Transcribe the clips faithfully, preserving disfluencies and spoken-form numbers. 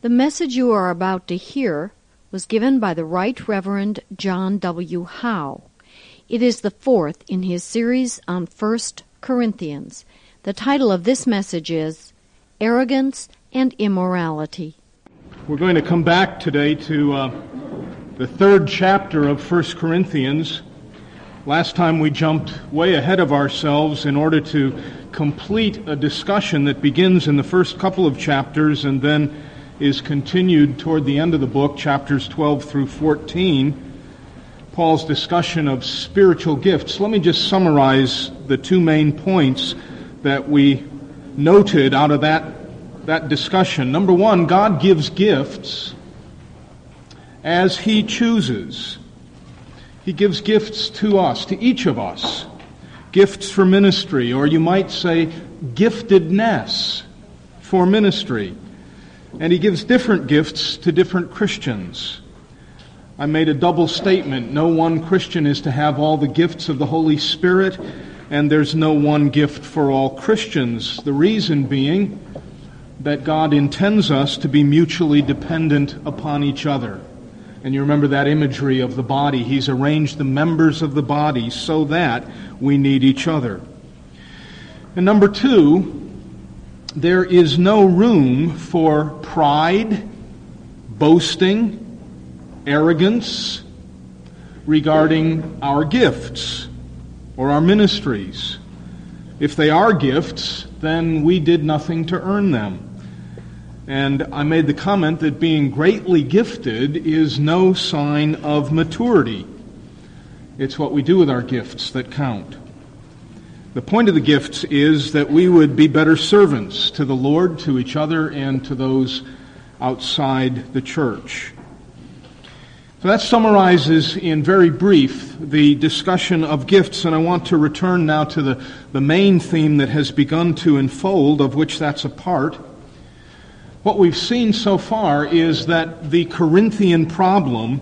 The message you are about to hear was given by the Right Reverend John W. Howe. It is the fourth in his series on First Corinthians. The title of this message is Arrogance and Immorality. We're going to come back today to uh, the third chapter of First Corinthians. Last time we jumped way ahead of ourselves in order to complete a discussion that begins in the first couple of chapters and then is continued toward the end of the book, chapters twelve through fourteen, Paul's discussion of spiritual gifts. Let me just summarize the two main points that we noted out of that, that discussion. Number one, God gives gifts as He chooses. He gives gifts to us, to each of us. Gifts for ministry, or you might say giftedness for ministry. And He gives different gifts to different Christians. I made a double statement. No one Christian is to have all the gifts of the Holy Spirit, and there's no one gift for all Christians. The reason being that God intends us to be mutually dependent upon each other. And you remember that imagery of the body. He's arranged the members of the body so that we need each other. And number two, there is no room for pride, boasting, arrogance regarding our gifts or our ministries. If they are gifts, then we did nothing to earn them. And I made the comment that being greatly gifted is no sign of maturity. It's what we do with our gifts that count. The point of the gifts is that we would be better servants to the Lord, to each other, and to those outside the church. So that summarizes in very brief the discussion of gifts, and I want to return now to the, the main theme that has begun to unfold, of which that's a part. What we've seen so far is that the Corinthian problem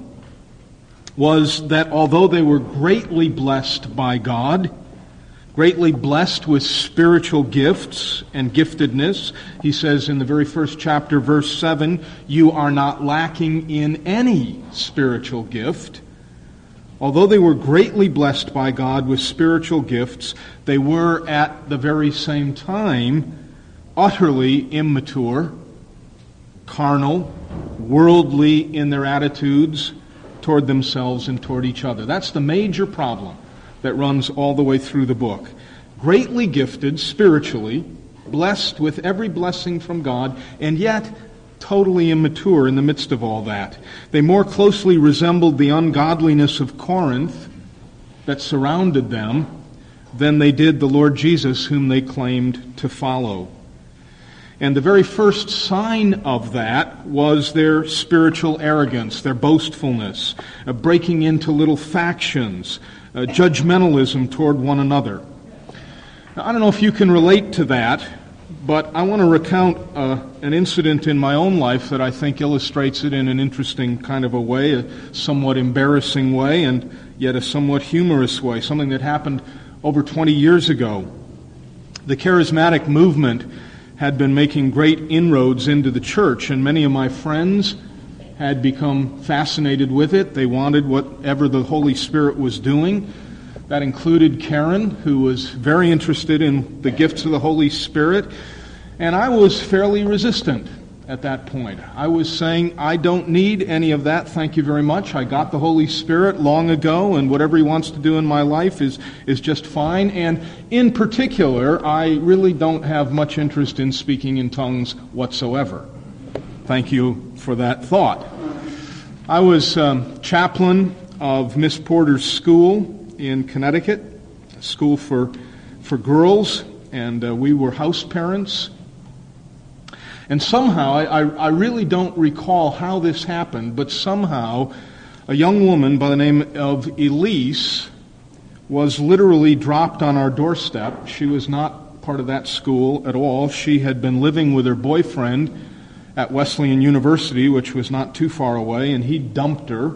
was that although they were greatly blessed by God, greatly blessed with spiritual gifts and giftedness, he says in the very first chapter, verse seven, you are not lacking in any spiritual gift. Although they were greatly blessed by God with spiritual gifts, they were at the very same time utterly immature, carnal, worldly in their attitudes toward themselves and toward each other. That's the major problem that runs all the way through the book. Greatly gifted spiritually, blessed with every blessing from God, and yet totally immature in the midst of all that. They more closely resembled the ungodliness of Corinth that surrounded them than they did the Lord Jesus whom they claimed to follow. And the very first sign of that was their spiritual arrogance, their boastfulness, uh, breaking into little factions, uh, judgmentalism toward one another. Now, I don't know if you can relate to that, but I want to recount uh, an incident in my own life that I think illustrates it in an interesting kind of a way, a somewhat embarrassing way, and yet a somewhat humorous way, something that happened over twenty years ago. The charismatic movement had been making great inroads into the church, and many of my friends had become fascinated with it. They wanted whatever the Holy Spirit was doing. That included Karen, who was very interested in the gifts of the Holy Spirit, and I was fairly resistant at that point. I was saying, I don't need any of that, thank you very much. I got the Holy Spirit long ago, and whatever He wants to do in my life is, is just fine. And in particular, I really don't have much interest in speaking in tongues whatsoever. Thank you for that thought. I was um, chaplain of Miss Porter's school in Connecticut, a school for, for girls, and uh, we were house parents. And somehow, I, I really don't recall how this happened, but somehow a young woman by the name of Elise was literally dropped on our doorstep. She was not part of that school at all. She had been living with her boyfriend at Wesleyan University, which was not too far away, and he dumped her.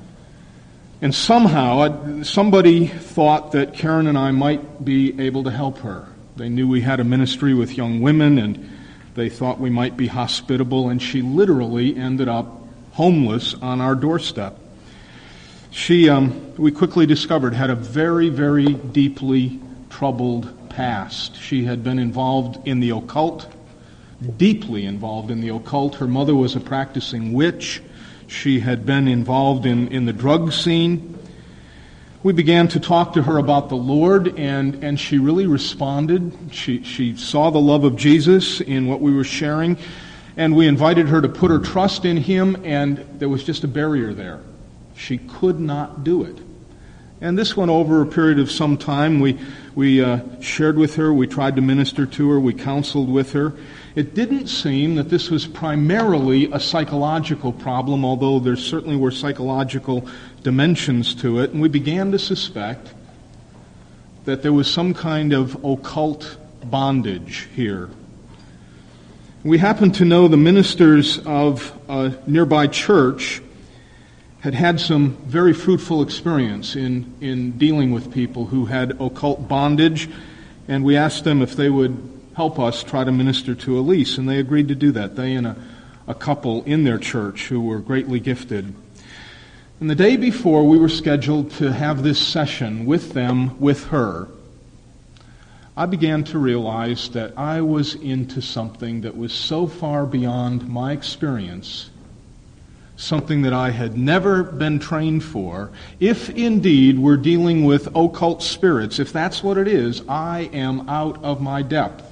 And somehow, somebody thought that Karen and I might be able to help her. They knew we had a ministry with young women, and They thought we might be hospitable, and she literally ended up homeless on our doorstep. She, um, we quickly discovered, had a very, very deeply troubled past. She had been involved in the occult, deeply involved in the occult. Her mother was a practicing witch. She had been involved in, in the drug scene. We began to talk to her about the Lord, and, and she really responded. She, she saw the love of Jesus in what we were sharing, and we invited her to put her trust in Him, and there was just a barrier there. She could not do it. And this went over a period of some time. We, we uh, shared with her, we tried to minister to her, we counseled with her. It didn't seem that this was primarily a psychological problem, although there certainly were psychological dimensions to it, and we began to suspect that there was some kind of occult bondage here. We happened to know the ministers of a nearby church had had some very fruitful experience in, in dealing with people who had occult bondage, and we asked them if they would help us try to minister to Elise, and they agreed to do that. They and a, a couple in their church who were greatly gifted. And the day before we were scheduled to have this session with them, with her, I began to realize that I was into something that was so far beyond my experience, something that I had never been trained for. If indeed we're dealing with occult spirits, if that's what it is, I am out of my depth.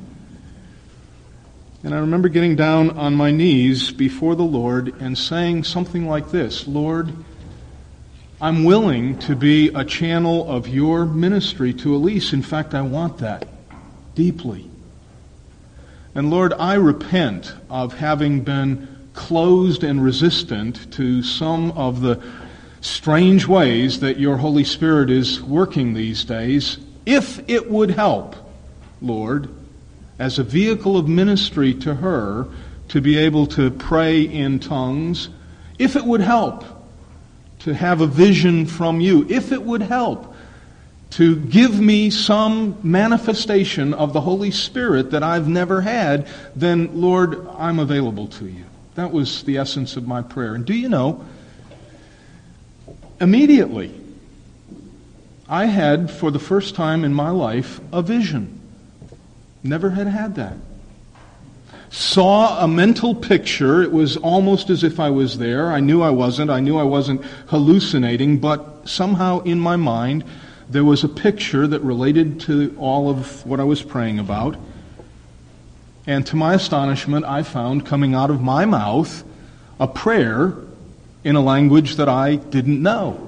And I remember getting down on my knees before the Lord and saying something like this: Lord, I'm willing to be a channel of your ministry to Elise. In fact, I want that deeply. And Lord, I repent of having been closed and resistant to some of the strange ways that your Holy Spirit is working these days. If it would help, Lord, as a vehicle of ministry to her, to be able to pray in tongues, if it would help to have a vision from you, if it would help to give me some manifestation of the Holy Spirit that I've never had, then, Lord, I'm available to you. That was the essence of my prayer. And do you know, immediately, I had, for the first time in my life, a vision. Never had had that. Saw a mental picture. It was almost as if I was there. I knew I wasn't. I knew I wasn't hallucinating, but somehow in my mind there was a picture that related to all of what I was praying about. And to my astonishment, I found coming out of my mouth a prayer in a language that I didn't know.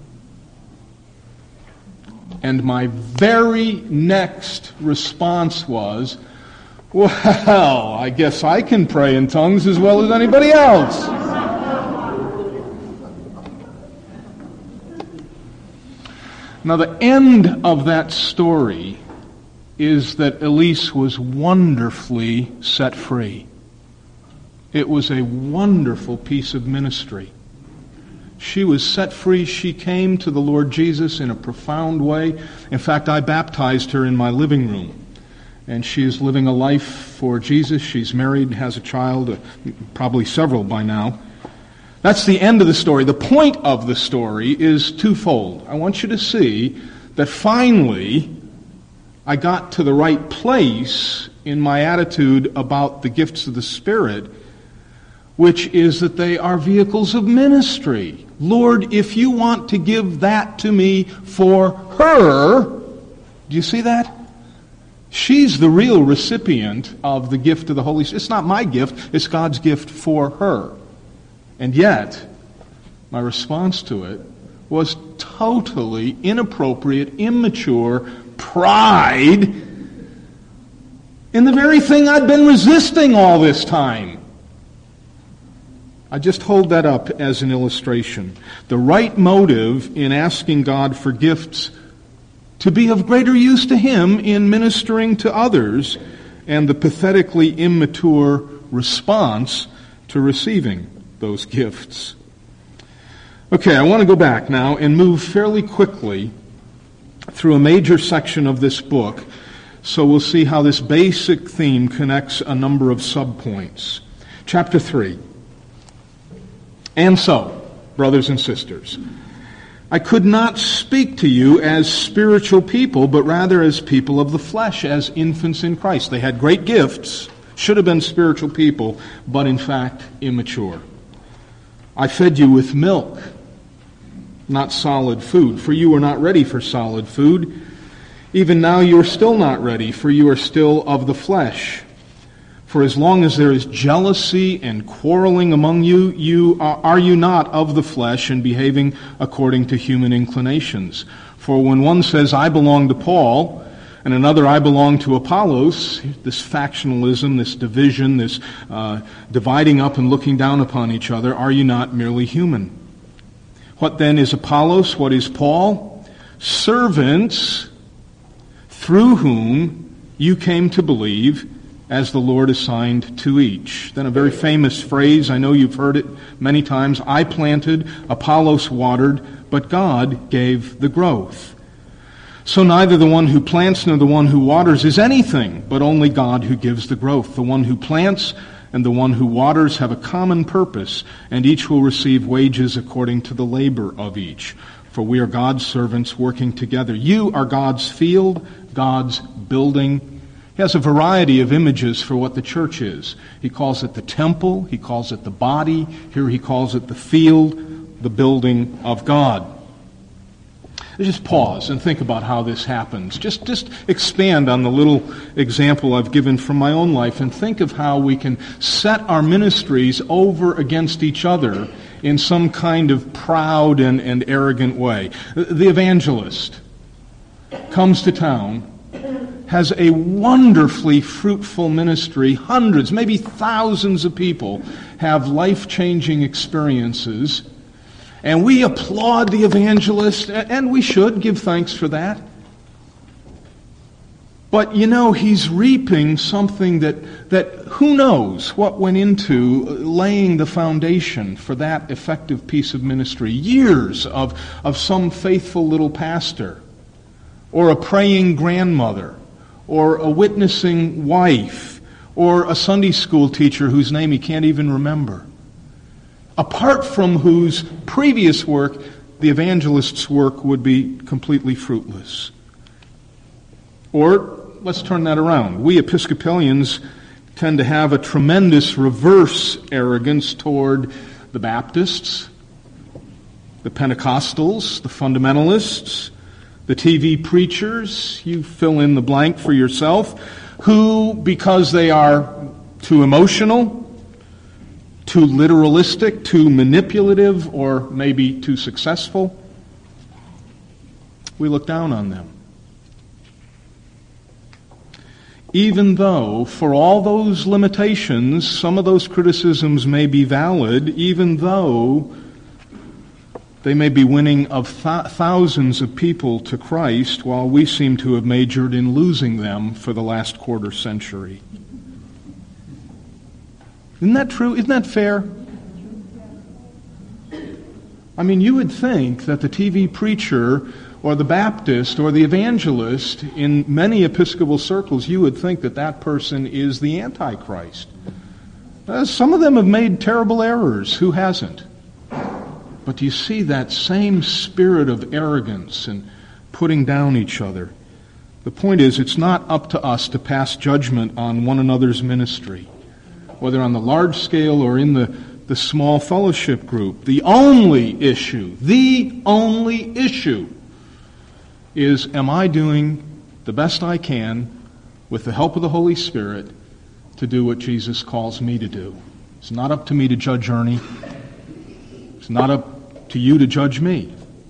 And my very next response was, well, I guess I can pray in tongues as well as anybody else. Now, the end of that story is that Elise was wonderfully set free. It was a wonderful piece of ministry. She was set free. She came to the Lord Jesus in a profound way. In fact, I baptized her in my living room. And she is living a life for Jesus. She's married, has a child, uh, probably several by now. That's the end of the story. The point of the story is twofold. I want you to see that finally I got to the right place in my attitude about the gifts of the Spirit, which is that they are vehicles of ministry. Lord, if you want to give that to me for her, do you see that? She's the real recipient of the gift of the Holy Spirit. It's not my gift, it's God's gift for her. And yet, my response to it was totally inappropriate, immature pride in the very thing I'd been resisting all this time. I just hold that up as an illustration. The right motive in asking God for gifts to be of greater use to Him in ministering to others, and the pathetically immature response to receiving those gifts. Okay, I want to go back now and move fairly quickly through a major section of this book So we'll see how this basic theme connects a number of subpoints. Chapter three. And so, brothers and sisters, I could not speak to you as spiritual people, but rather as people of the flesh, as infants in Christ. They had great gifts, should have been spiritual people, but in fact immature. I fed you with milk, not solid food, for you were not ready for solid food. Even now you are still not ready, for you are still of the flesh. For as long as there is jealousy and quarreling among you, you are, are you not of the flesh and behaving according to human inclinations? For when one says, I belong to Paul, and another, I belong to Apollos, this factionalism, this division, this uh, dividing up and looking down upon each other, are you not merely human? What then is Apollos? What is Paul? Servants through whom you came to believe, as the Lord assigned to each. Then a very famous phrase, I know you've heard it many times, I planted, Apollos watered, but God gave the growth. So neither the one who plants nor the one who waters is anything, but only God who gives the growth. The one who plants and the one who waters have a common purpose, and each will receive wages according to the labor of each. For we are God's servants working together. You are God's field, God's building. He has a variety of images for what the church is. He calls it the temple, he calls it the body, here he calls it the field, the building of God. Just pause and think about how this happens. Just, just expand on the little example I've given from my own life and think of how we can set our ministries over against each other in some kind of proud and, and arrogant way. The evangelist comes to town, has a wonderfully fruitful ministry. Hundreds, maybe thousands of people have life-changing experiences. And we applaud the evangelist, and we should give thanks for that. But, you know, he's reaping something that, that who knows what went into laying the foundation for that effective piece of ministry. Years of, of some faithful little pastor, or a praying grandmother, or a witnessing wife, or a Sunday school teacher whose name he can't even remember. Apart from whose previous work, the evangelist's work would be completely fruitless. Or, let's turn that around. We Episcopalians tend to have a tremendous reverse arrogance toward the Baptists, the Pentecostals, the fundamentalists, the T V preachers, you fill in the blank for yourself, who, because they are too emotional, too literalistic, too manipulative, or maybe too successful, we look down on them. Even though, for all those limitations, some of those criticisms may be valid, even though they may be winning of th- thousands of people to Christ, while we seem to have majored in losing them for the last quarter century. Isn't that true? Isn't that fair? I mean, you would think that the T V preacher or the Baptist or the evangelist, in many Episcopal circles, you would think that that person is the Antichrist. Uh, some of them have made terrible errors. Who hasn't? But do you see that same spirit of arrogance and putting down each other? The point is, it's not up to us to pass judgment on one another's ministry, whether on the large scale or in the, the small fellowship group. The only issue, the only issue is, am I doing the best I can with the help of the Holy Spirit to do what Jesus calls me to do? It's not up to me to judge Ernie. It's not up to you to judge me.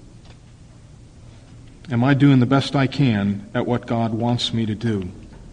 Am I doing the best I can at what God wants me to do?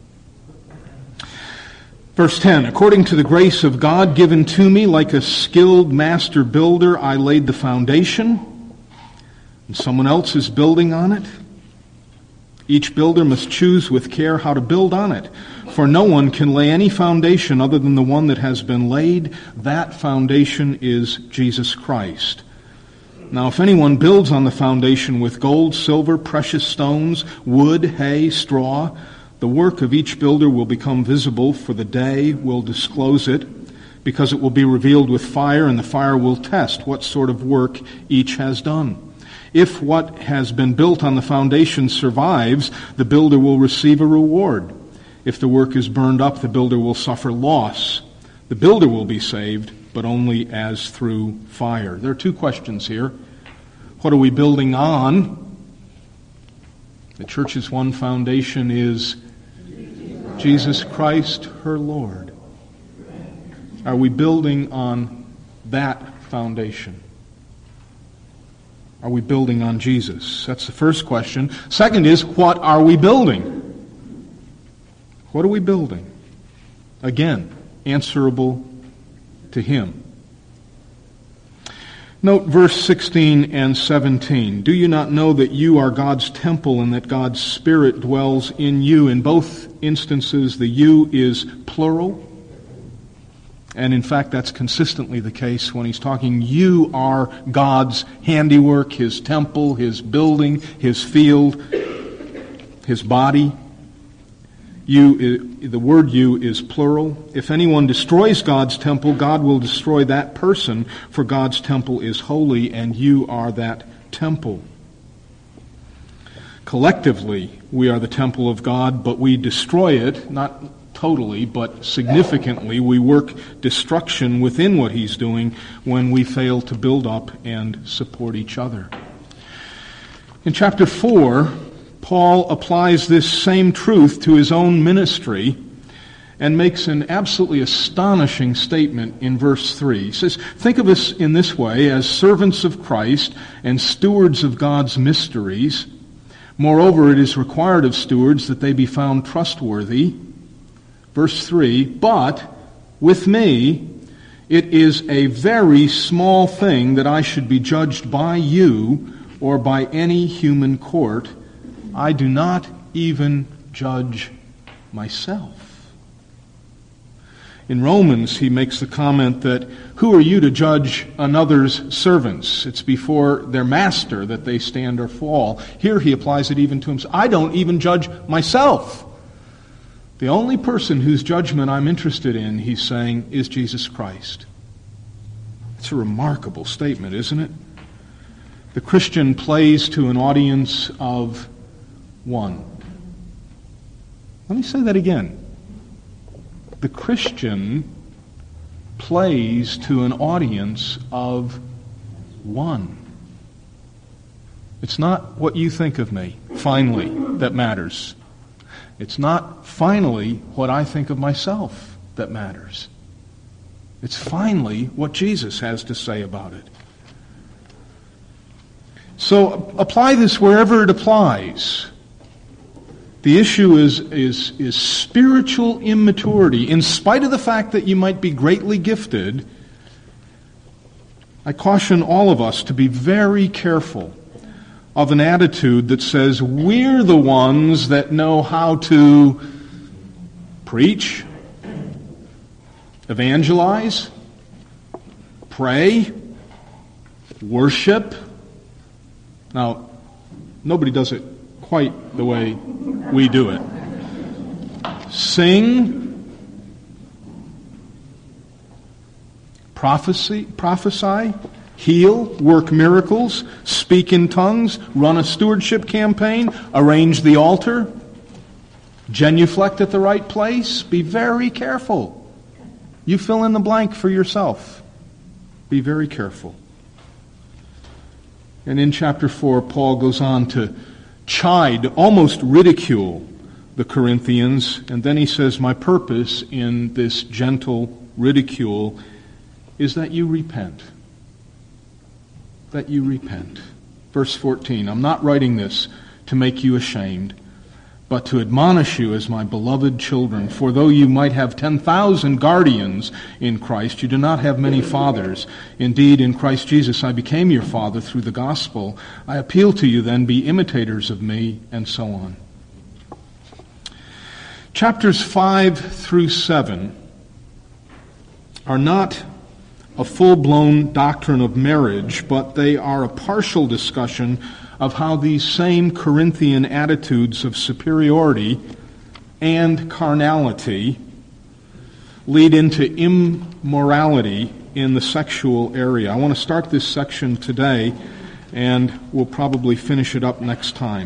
Verse ten, according to the grace of God given to me, like a skilled master builder, I laid the foundation, and someone else is building on it. Each builder must choose with care how to build on it, for no one can lay any foundation other than the one that has been laid. That foundation is Jesus Christ. Now, if anyone builds on the foundation with gold, silver, precious stones, wood, hay, straw, The work of each builder will become visible, for the day will disclose it, because it will be revealed with fire, and the fire will test what sort of work each has done. If what has been built on the foundation survives, the builder will receive a reward. If the work is burned up, the builder will suffer loss. The builder will be saved, but only as through fire. There are two questions here. What are we building on? The church's one foundation is Jesus Christ, her Lord. Are we building on that foundation? Are we building on Jesus? That's the first question. Second is, what are we building? What are we building? Again, answerable to Him. Note verse sixteen and seventeen. Do you not know that you are God's temple and that God's Spirit dwells in you? In both instances, the you is plural. And in fact, that's consistently the case when he's talking. You are God's handiwork, His temple, His building, His field, His body. You, the word you is plural. If anyone destroys God's temple, God will destroy that person, for God's temple is holy, and you are that temple. Collectively, we are the temple of God, but we destroy it, not totally, but significantly. We work destruction within what He's doing when we fail to build up and support each other. In chapter four, Paul applies this same truth to his own ministry and makes an absolutely astonishing statement in verse three. He says, think of us in this way, as servants of Christ and stewards of God's mysteries. Moreover, it is required of stewards that they be found trustworthy. Verse three, but with me it is a very small thing that I should be judged by you or by any human court. I do not even judge myself. In Romans, he makes the comment that, who are you to judge another's servants? It's before their master that they stand or fall. Here he applies it even to himself. I don't even judge myself. The only person whose judgment I'm interested in, he's saying, is Jesus Christ. It's a remarkable statement, isn't it? The Christian plays to an audience of one. Let me say that again. The Christian plays to an audience of one. It's not what you think of me, finally, that matters. It's not finally what I think of myself that matters. It's finally what Jesus has to say about it. So apply this wherever it applies. The issue is, is, is spiritual immaturity. In spite of the fact that you might be greatly gifted, I caution all of us to be very careful of an attitude that says we're the ones that know how to preach, evangelize, pray, worship. Now, nobody does it quite the way we do it. Sing, prophecy, prophesy, heal, work miracles, speak in tongues, run a stewardship campaign, arrange the altar, genuflect at the right place. Be very careful. You fill in the blank for yourself. Be very careful. And in chapter four, Paul goes on to chide, almost ridicule, the Corinthians, and then he says, my purpose in this gentle ridicule is that you repent. That you repent. Verse fourteen, I'm not writing this to make you ashamed, but to admonish you as my beloved children. For though you might have ten thousand guardians in Christ, you do not have many fathers. Indeed, in Christ Jesus I became your father through the gospel. I appeal to you then, be imitators of me, and so on. Chapters five through seven are not a full-blown doctrine of marriage, but they are a partial discussion of how these same Corinthian attitudes of superiority and carnality lead into immorality in the sexual area. I want to start this section today, and we'll probably finish it up next time.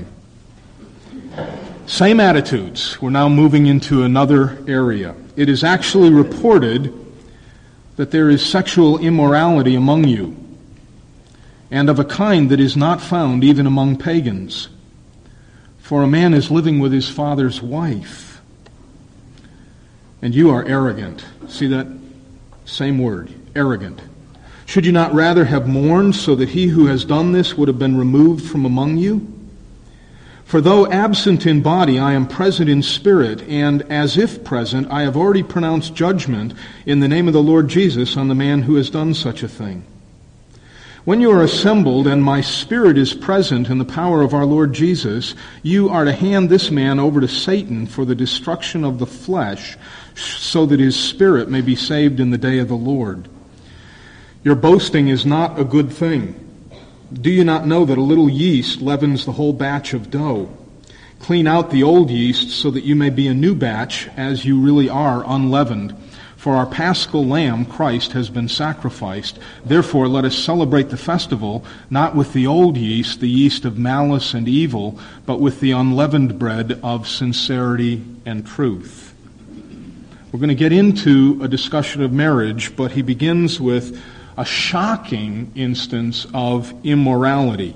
Same attitudes. We're now moving into another area. It is actually reported that there is sexual immorality among you, and of a kind that is not found even among pagans. For a man is living with his father's wife, and you are arrogant. See that? Same word, arrogant. Should you not rather have mourned so that he who has done this would have been removed from among you? For though absent in body, I am present in spirit, and as if present, I have already pronounced judgment in the name of the Lord Jesus on the man who has done such a thing. When you are assembled, and my spirit is present in the power of our Lord Jesus, you are to hand this man over to Satan for the destruction of the flesh, so that his spirit may be saved in the day of the Lord. Your boasting is not a good thing. Do you not know that a little yeast leavens the whole batch of dough? Clean out the old yeast so that you may be a new batch, as you really are unleavened. For our paschal lamb, Christ, has been sacrificed. Therefore, let us celebrate the festival, not with the old yeast, the yeast of malice and evil, but with the unleavened bread of sincerity and truth. We're going to get into a discussion of marriage, but he begins with a shocking instance of immorality.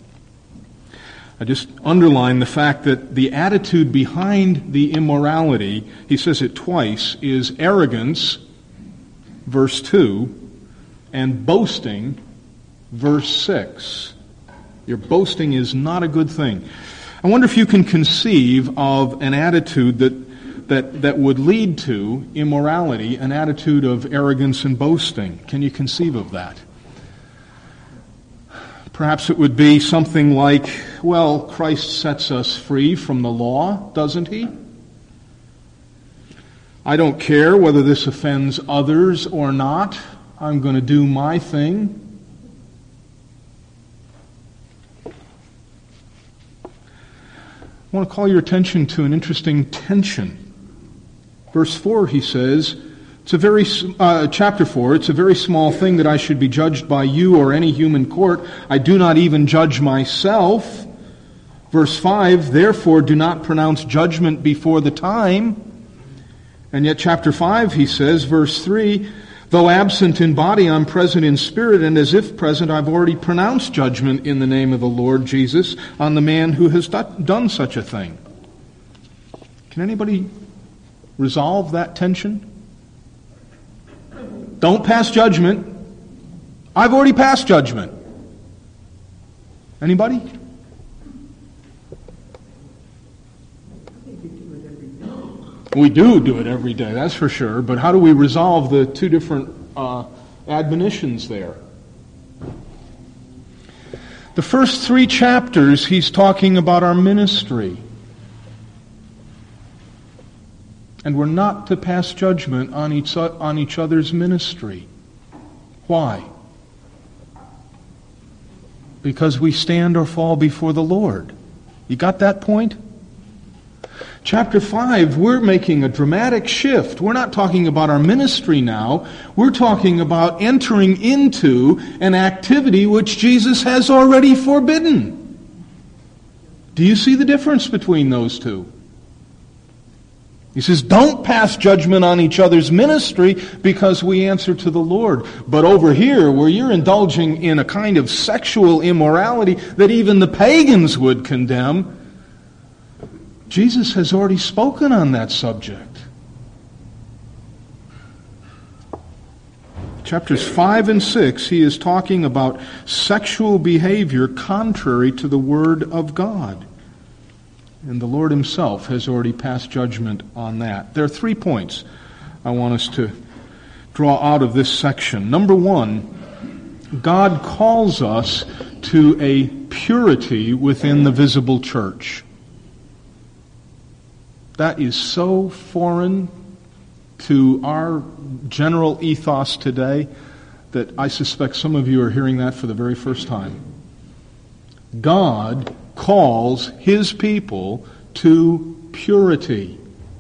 I just underline the fact that the attitude behind the immorality, he says it twice, is arrogance, verse two, and boasting, verse six. Your boasting is not a good thing. I wonder if you can conceive of an attitude that, that, that would lead to immorality, an attitude of arrogance and boasting. Can you conceive of that? Perhaps it would be something like, well, Christ sets us free from the law, doesn't he? I don't care whether this offends others or not. I'm going to do my thing. I want to call your attention to an interesting tension. Verse four, he says, It's a very, uh, chapter four, it's a very small thing that I should be judged by you or any human court. I do not even judge myself. Verse five, therefore do not pronounce judgment before the time. And yet chapter five, he says, verse three, though absent in body, I'm present in spirit, and as if present, I've already pronounced judgment in the name of the Lord Jesus on the man who has done such a thing. Can anybody resolve that tension? Don't pass judgment. I've already passed judgment. Anybody? We do do it every day, that's for sure. But how do we resolve the two different uh, admonitions there? The first three chapters, he's talking about our ministry. And we're not to pass judgment on each, on each other's ministry. Why? Because we stand or fall before the Lord. You got that point? Chapter five, we're making a dramatic shift. We're not talking about our ministry now. We're talking about entering into an activity which Jesus has already forbidden. Do you see the difference between those two? He says, don't pass judgment on each other's ministry because we answer to the Lord. But over here, where you're indulging in a kind of sexual immorality that even the pagans would condemn, Jesus has already spoken on that subject. Chapters five and six, he is talking about sexual behavior contrary to the Word of God. And the Lord himself has already passed judgment on that. There are three points I want us to draw out of this section. Number one, God calls us to a purity within the visible church. That is so foreign to our general ethos today that I suspect some of you are hearing that for the very first time. God calls his people to purity.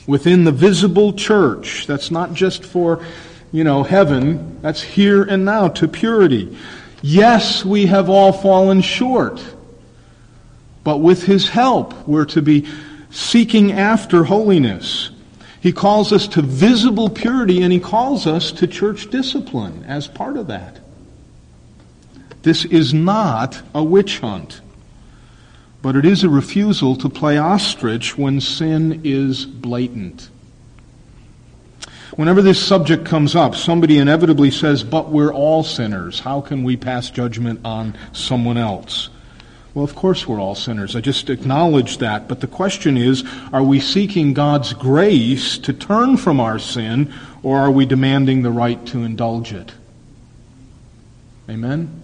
within the visible church. That's not just for, you know, heaven. That's here and now to purity. Yes, we have all fallen short. But with His help, we're to be seeking after holiness. He calls us to visible purity, and He calls us to church discipline as part of that. This is not a witch hunt, but it is a refusal to play ostrich when sin is blatant. Whenever this subject comes up, somebody inevitably says, but we're all sinners. How can we pass judgment on someone else? Well, of course we're all sinners. I just acknowledge that. But the question is, are we seeking God's grace to turn from our sin, or are we demanding the right to indulge it? Amen?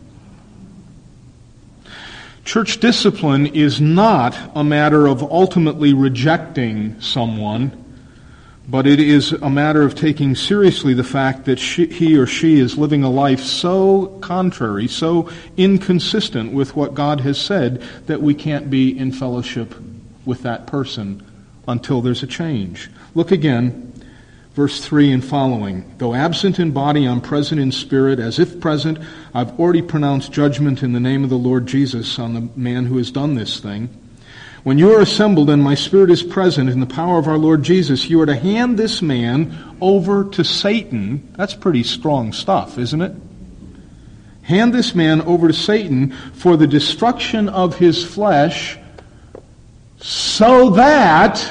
Church discipline is not a matter of ultimately rejecting someone, but it is a matter of taking seriously the fact that she, he or she is living a life so contrary, so inconsistent with what God has said, that we can't be in fellowship with that person until there's a change. Look again, verse three and following. Though absent in body, I'm present in spirit. As if present, I've already pronounced judgment in the name of the Lord Jesus on the man who has done this thing. When you are assembled and my spirit is present in the power of our Lord Jesus, you are to hand this man over to Satan. That's pretty strong stuff, isn't it? Hand this man over to Satan for the destruction of his flesh, so that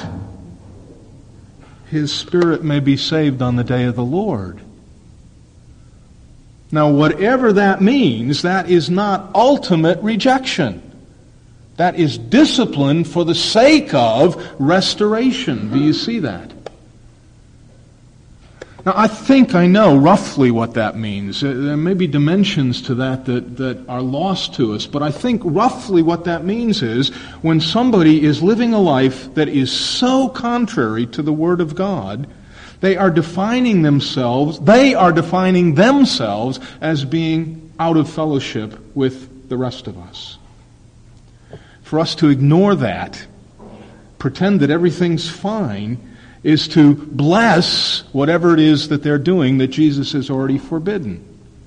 his spirit may be saved on the day of the Lord. Now, whatever that means, that is not ultimate rejection. That is discipline for the sake of restoration. Do you see that? Now, I think I know roughly what that means. There may be dimensions to that, that that are lost to us, but I think roughly what that means is when somebody is living a life that is so contrary to the Word of God, they are defining themselves, they are defining themselves as being out of fellowship with the rest of us. For us to ignore that, pretend that everything's fine, is to bless whatever it is that they're doing that Jesus has already forbidden.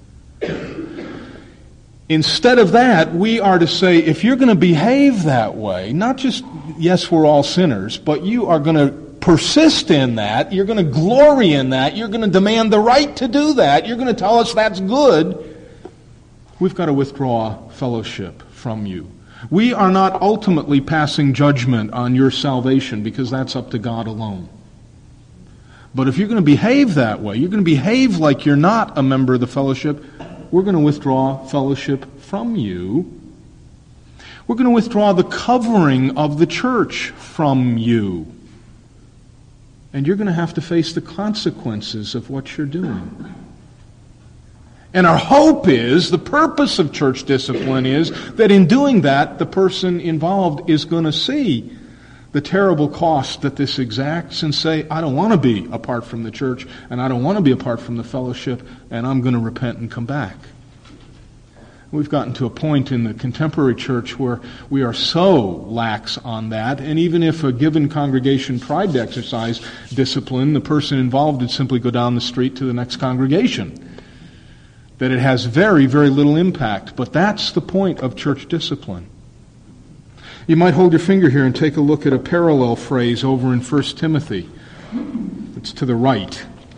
Instead of that, we are to say, if you're going to behave that way, not just, yes, we're all sinners, but you are going to persist in that, you're going to glory in that, you're going to demand the right to do that, you're going to tell us that's good, we've got to withdraw fellowship from you. We are not ultimately passing judgment on your salvation because that's up to God alone. But if you're going to behave that way, you're going to behave like you're not a member of the fellowship, we're going to withdraw fellowship from you. We're going to withdraw the covering of the church from you. And you're going to have to face the consequences of what you're doing. And our hope is, the purpose of church discipline is, that in doing that, the person involved is going to see the terrible cost that this exacts and say, I don't want to be apart from the church, and I don't want to be apart from the fellowship, and I'm going to repent and come back. We've gotten to a point in the contemporary church where we are so lax on that, and even if a given congregation tried to exercise discipline, the person involved would simply go down the street to the next congregation. That it has very, very little impact. But that's the point of church discipline. You might hold your finger here and take a look at a parallel phrase over in First Timothy. It's to the right.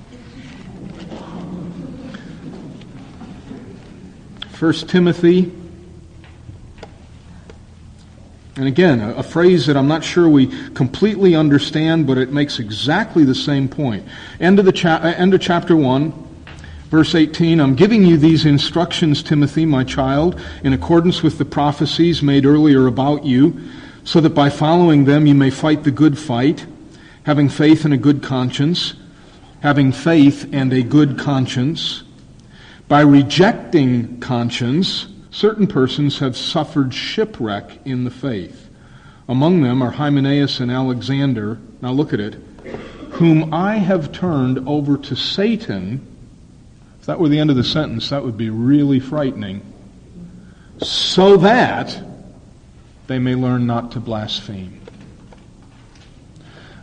First Timothy. And again, a, a phrase that I'm not sure we completely understand, but it makes exactly the same point. End of the cha- end of chapter one. Verse eighteen, I'm giving you these instructions, Timothy, my child, in accordance with the prophecies made earlier about you, so that by following them you may fight the good fight, having faith and a good conscience, having faith and a good conscience. By rejecting conscience, certain persons have suffered shipwreck in the faith. Among them are Hymenaeus and Alexander, now look at it, whom I have turned over to Satan. If that were the end of the sentence, that would be really frightening. So that they may learn not to blaspheme.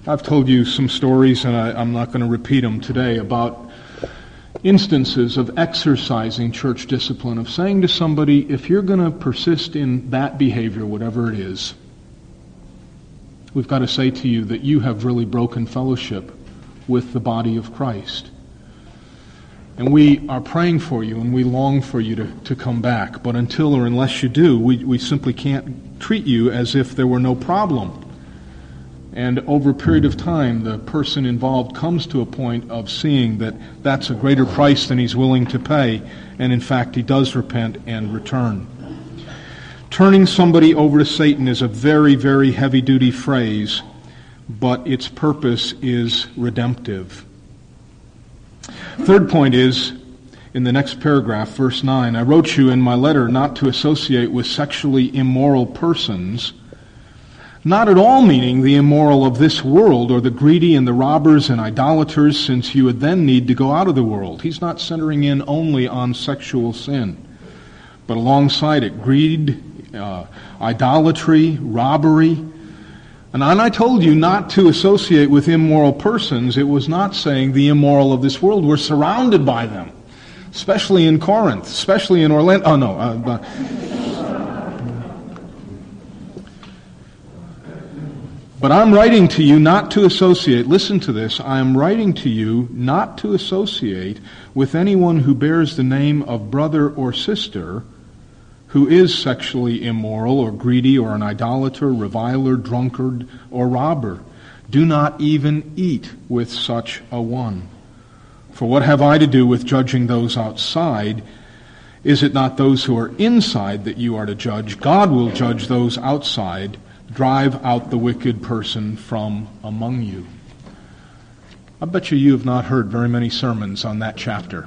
I've told you some stories, and I, I'm not going to repeat them today, about instances of exercising church discipline, of saying to somebody, if you're going to persist in that behavior, whatever it is, we've got to say to you that you have really broken fellowship with the body of Christ. And we are praying for you, and we long for you to, to come back. But until or unless you do, we, we simply can't treat you as if there were no problem. And over a period of time, the person involved comes to a point of seeing that that's a greater price than he's willing to pay, and in fact he does repent and return. Turning somebody over to Satan is a very, very heavy-duty phrase, but its purpose is redemptive. Third point is, in the next paragraph, verse nine, I wrote you in my letter not to associate with sexually immoral persons, not at all meaning the immoral of this world or the greedy and the robbers and idolaters, since you would then need to go out of the world. He's not centering in only on sexual sin, but alongside it, greed, uh, idolatry, robbery. And I told you not to associate with immoral persons. It was not saying the immoral of this world. We're surrounded by them, especially in Corinth, especially in Orlando. Oh, no. Uh, uh, But I'm writing to you not to associate, listen to this, I am writing to you not to associate with anyone who bears the name of brother or sister who is sexually immoral or greedy or an idolater, reviler, drunkard, or robber. Do not even eat with such a one. For what have I to do with judging those outside? Is it not those who are inside that you are to judge? God will judge those outside. Drive out the wicked person from among you. I bet you you have not heard very many sermons on that chapter.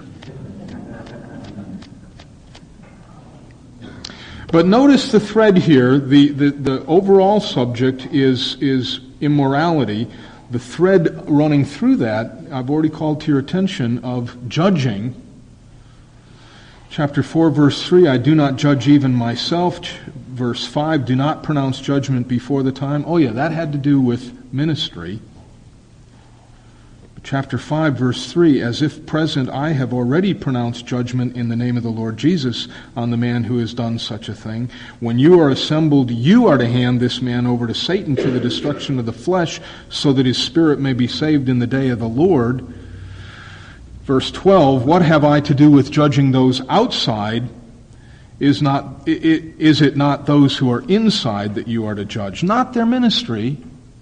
But notice the thread here. The, the, the overall subject is, is immorality. The thread running through that, I've already called to your attention, of judging. Chapter four, verse three, I do not judge even myself. Verse five, do not pronounce judgment before the time. Oh yeah, that had to do with ministry. Chapter five, verse three, as if present I have already pronounced judgment in the name of the Lord Jesus on the man who has done such a thing. When you are assembled, you are to hand this man over to Satan to the destruction of the flesh, so that his spirit may be saved in the day of the Lord. Verse twelve, what have I to do with judging those outside? Is not is it not those who are inside that you are to judge? Not their ministry,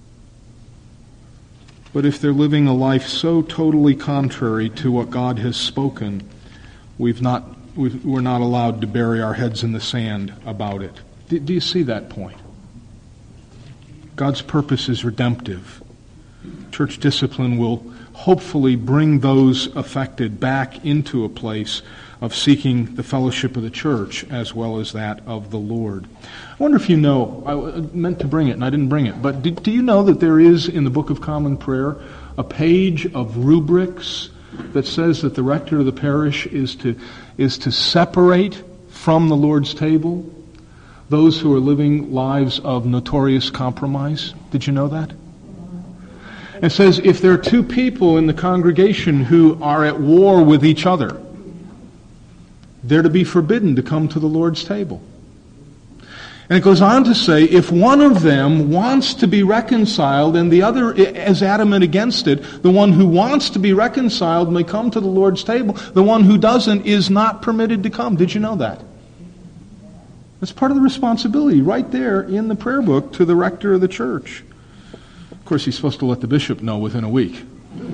but if they're living a life so totally contrary to what God has spoken, we've not we've, we're not allowed to bury our heads in the sand about it. Do, do you see that point? God's purpose is redemptive. Church discipline will hopefully bring those affected back into a place of seeking the fellowship of the church as well as that of the Lord. I wonder if you know, I meant to bring it and I didn't bring it, but do, do you know that there is in the Book of Common Prayer a page of rubrics that says that the rector of the parish is to, is to separate from the Lord's table those who are living lives of notorious compromise? Did you know that? It says if there are two people in the congregation who are at war with each other, they're to be forbidden to come to the Lord's table. And it goes on to say, if one of them wants to be reconciled and the other is adamant against it, the one who wants to be reconciled may come to the Lord's table. The one who doesn't is not permitted to come. Did you know that? That's part of the responsibility right there in the prayer book to the rector of the church. Of course, he's supposed to let the bishop know within a week.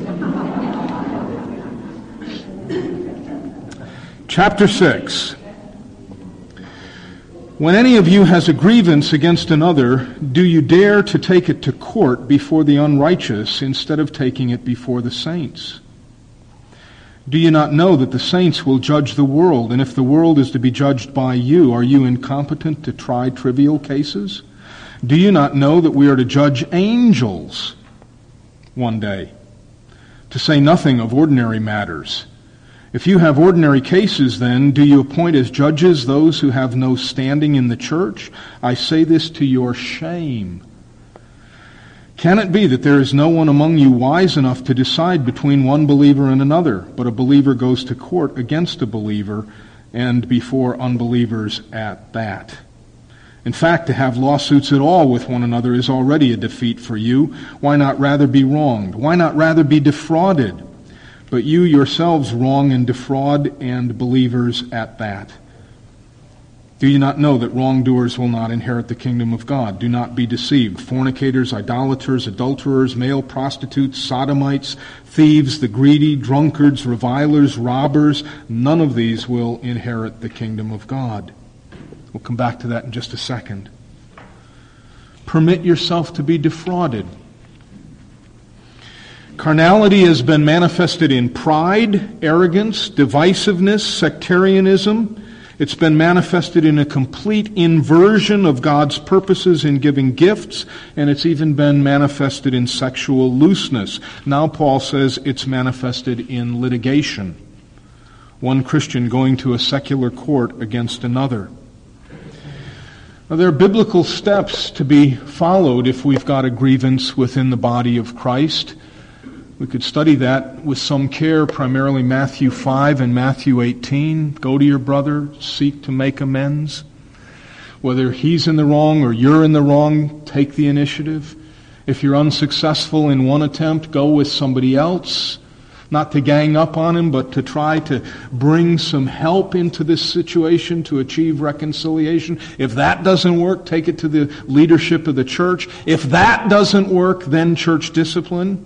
Chapter six. When any of you has a grievance against another, do you dare to take it to court before the unrighteous instead of taking it before the saints? Do you not know that the saints will judge the world, and if the world is to be judged by you, are you incompetent to try trivial cases? Do you not know that we are to judge angels one day, to say nothing of ordinary matters? If you have ordinary cases, then, do you appoint as judges those who have no standing in the church? I say this to your shame. Can it be that there is no one among you wise enough to decide between one believer and another, but a believer goes to court against a believer, and before unbelievers at that? In fact, to have lawsuits at all with one another is already a defeat for you. Why not rather be wronged? Why not rather be defrauded? But you yourselves wrong and defraud, and believers at that. Do you not know that wrongdoers will not inherit the kingdom of God? Do not be deceived. Fornicators, idolaters, adulterers, male prostitutes, sodomites, thieves, the greedy, drunkards, revilers, robbers, none of these will inherit the kingdom of God. We'll come back to that in just a second. Permit yourself to be defrauded. Carnality has been manifested in pride, arrogance, divisiveness, sectarianism. It's been manifested in a complete inversion of God's purposes in giving gifts, and it's even been manifested in sexual looseness. Now Paul says it's manifested in litigation. One Christian going to a secular court against another. Now, there are biblical steps to be followed if we've got a grievance within the body of Christ. We could study that with some care, primarily Matthew five and Matthew eighteen. Go to your brother, seek to make amends. Whether he's in the wrong or you're in the wrong, take the initiative. If you're unsuccessful in one attempt, go with somebody else. Not to gang up on him, but to try to bring some help into this situation to achieve reconciliation. If that doesn't work, take it to the leadership of the church. If that doesn't work, then church discipline.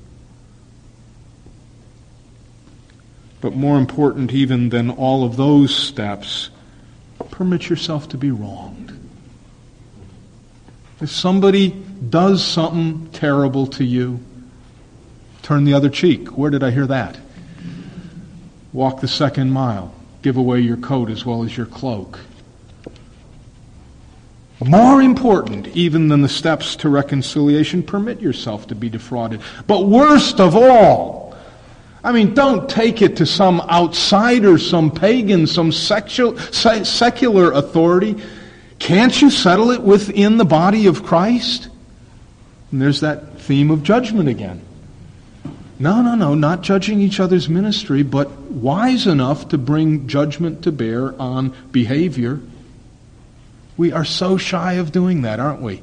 But more important even than all of those steps, permit yourself to be wronged. If somebody does something terrible to you, turn the other cheek. Where did I hear that? Walk the second mile. Give away your coat as well as your cloak. More important even than the steps to reconciliation, permit yourself to be defrauded. But worst of all, I mean, don't take it to some outsider, some pagan, some sexual, secular authority. Can't you settle it within the body of Christ? And there's that theme of judgment again. No, no, no, not judging each other's ministry, but wise enough to bring judgment to bear on behavior. We are so shy of doing that, aren't we?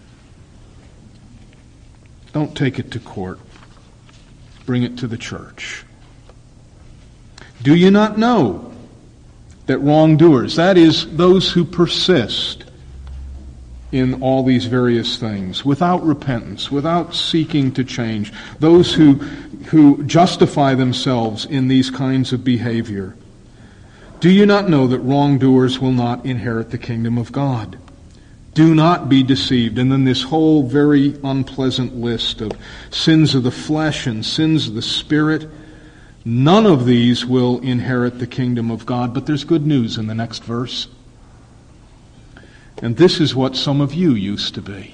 Don't take it to court. Bring it to the church. Do you not know that wrongdoers, that is, those who persist in all these various things, without repentance, without seeking to change, those who, who justify themselves in these kinds of behavior, do you not know that wrongdoers will not inherit the kingdom of God? Do not be deceived. And then this whole very unpleasant list of sins of the flesh and sins of the spirit, none of these will inherit the kingdom of God. But there's good news in the next verse. And this is what some of you used to be.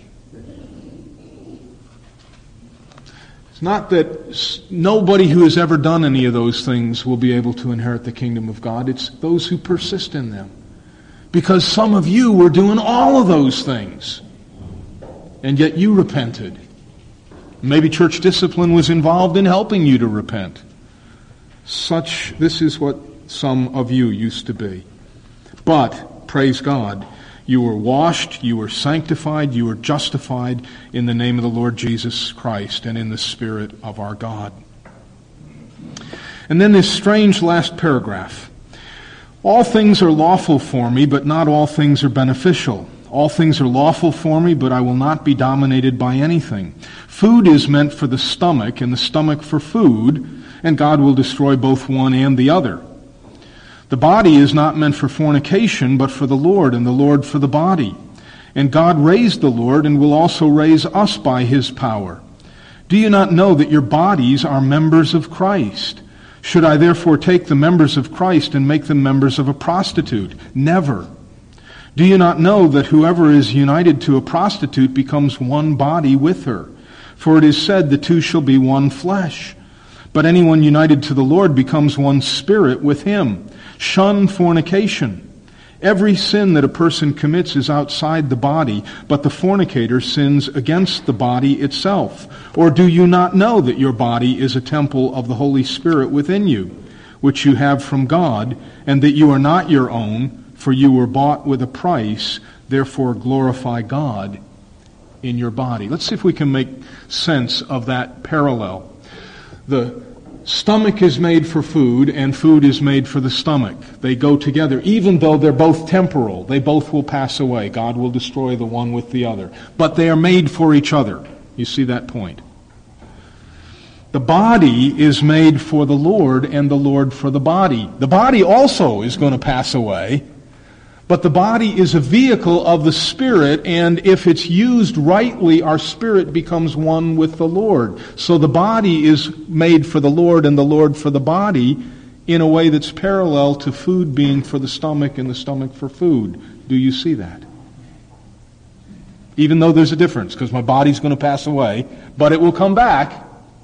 It's not that nobody who has ever done any of those things will be able to inherit the kingdom of God. It's those who persist in them. Because some of you were doing all of those things, and yet you repented. Maybe church discipline was involved in helping you to repent. Such, this is what some of you used to be. But, praise God, you were washed, you were sanctified, you were justified in the name of the Lord Jesus Christ and in the Spirit of our God. And then this strange last paragraph. All things are lawful for me, but not all things are beneficial. All things are lawful for me, but I will not be dominated by anything. Food is meant for the stomach, and the stomach for food, and God will destroy both one and the other. The body is not meant for fornication, but for the Lord, and the Lord for the body. And God raised the Lord, and will also raise us by His power. Do you not know that your bodies are members of Christ? Should I therefore take the members of Christ and make them members of a prostitute? Never. Do you not know that whoever is united to a prostitute becomes one body with her? For it is said, the two shall be one flesh. But anyone united to the Lord becomes one spirit with Him. Shun fornication. Every sin that a person commits is outside the body, but the fornicator sins against the body itself. Or do you not know that your body is a temple of the Holy Spirit within you, which you have from God, and that you are not your own, for you were bought with a price? Therefore glorify God in your body. Let's see if we can make sense of that parallel. The stomach is made for food, and food is made for the stomach. They go together, even though they're both temporal. They both will pass away. God will destroy the one with the other. But they are made for each other. You see that point? The body is made for the Lord, and the Lord for the body. The body also is going to pass away, but the body is a vehicle of the Spirit, and if it's used rightly, our spirit becomes one with the Lord. So the body is made for the Lord and the Lord for the body in a way that's parallel to food being for the stomach and the stomach for food. Do you see that? Even though there's a difference, because my body's going to pass away, but it will come back.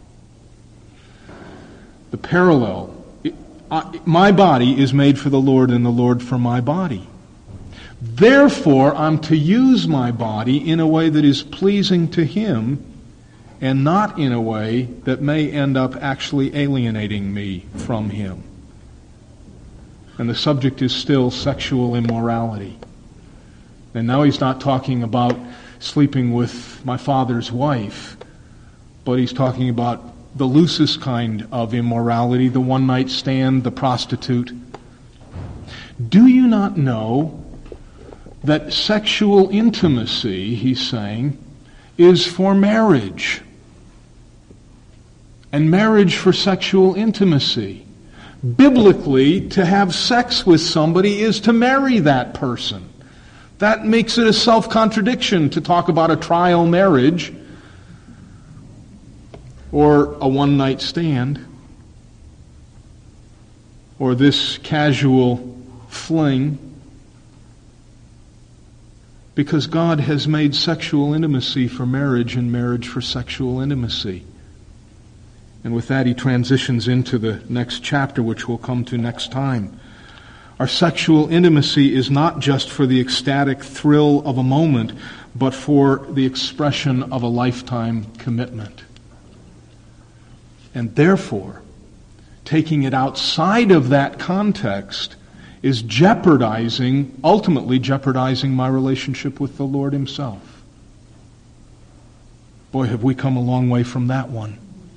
The parallel. It, I, my body is made for the Lord and the Lord for my body. Therefore, I'm to use my body in a way that is pleasing to Him and not in a way that may end up actually alienating me from Him. And the subject is still sexual immorality. And now he's not talking about sleeping with my father's wife, but he's talking about the loosest kind of immorality, the one-night stand, the prostitute. Do you not know that sexual intimacy, he's saying, is for marriage? And marriage for sexual intimacy. Biblically, to have sex with somebody is to marry that person. That makes it a self-contradiction to talk about a trial marriage or a one-night stand or this casual fling. Because God has made sexual intimacy for marriage and marriage for sexual intimacy. And with that, he transitions into the next chapter, which we'll come to next time. Our sexual intimacy is not just for the ecstatic thrill of a moment, but for the expression of a lifetime commitment. And therefore, taking it outside of that context is jeopardizing, ultimately jeopardizing my relationship with the Lord Himself. Boy, have we come a long way from that one.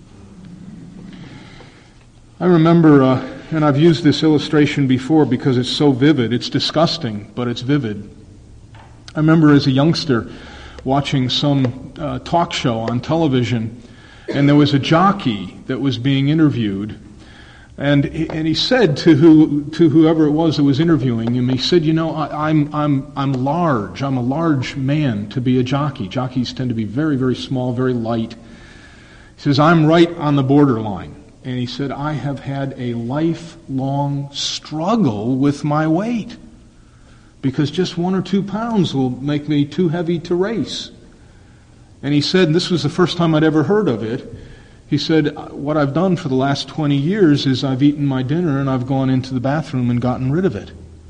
I remember, uh, and I've used this illustration before because it's so vivid. It's disgusting, but it's vivid. I remember as a youngster watching some uh, talk show on television, and there was a jockey that was being interviewed. And he, and he said to who to whoever it was that was interviewing him, he said, "You know, I, I'm I'm I'm large. I'm a large man to be a jockey. Jockeys tend to be very very small, very light." He says, "I'm right on the borderline." And he said, "I have had a lifelong struggle with my weight because just one or two pounds will make me too heavy to race." And he said, and this was the first time I'd ever heard of it. He said, "What I've done for the last twenty years is I've eaten my dinner and I've gone into the bathroom and gotten rid of it."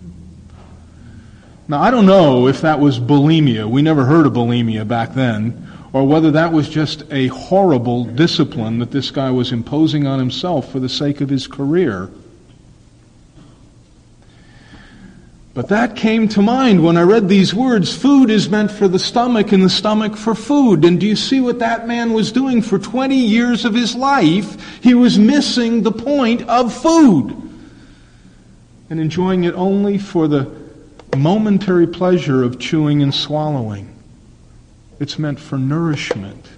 Now, I don't know if that was bulimia. We never heard of bulimia back then. Or whether that was just a horrible discipline that this guy was imposing on himself for the sake of his career. But that came to mind when I read these words. Food is meant for the stomach and the stomach for food. And do you see what that man was doing for twenty years of his life? He was missing the point of food and enjoying it only for the momentary pleasure of chewing and swallowing. It's meant for nourishment.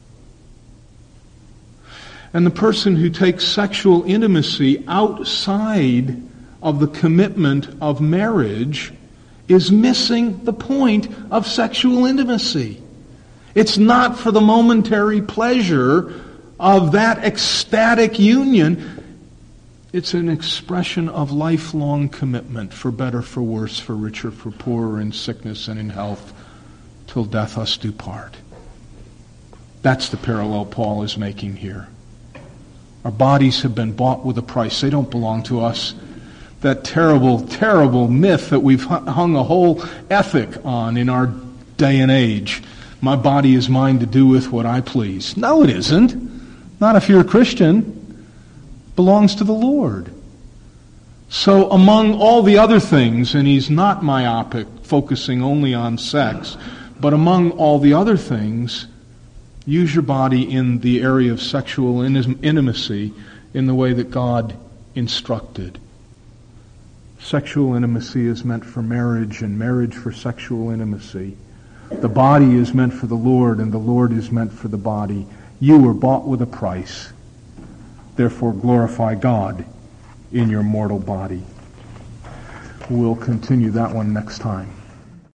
And the person who takes sexual intimacy outside of the commitment of marriage is missing the point of sexual intimacy. It's not for the momentary pleasure of that ecstatic union. It's an expression of lifelong commitment, for better, for worse, for richer, for poorer, in sickness and in health, till death us do part. That's the parallel Paul is making here. Our bodies have been bought with a price. They don't belong to us. that terrible, terrible myth that we've hung a whole ethic on in our day and age. My body is mine to do with what I please. No, it isn't. Not if you're a Christian. It belongs to the Lord. So among all the other things, and he's not myopic, focusing only on sex, but among all the other things, use your body in the area of sexual intimacy in the way that God instructed. Sexual intimacy is meant for marriage, and marriage for sexual intimacy. The body is meant for the Lord, and the Lord is meant for the body. You were bought with a price. Therefore, glorify God in your mortal body. We'll continue that one next time.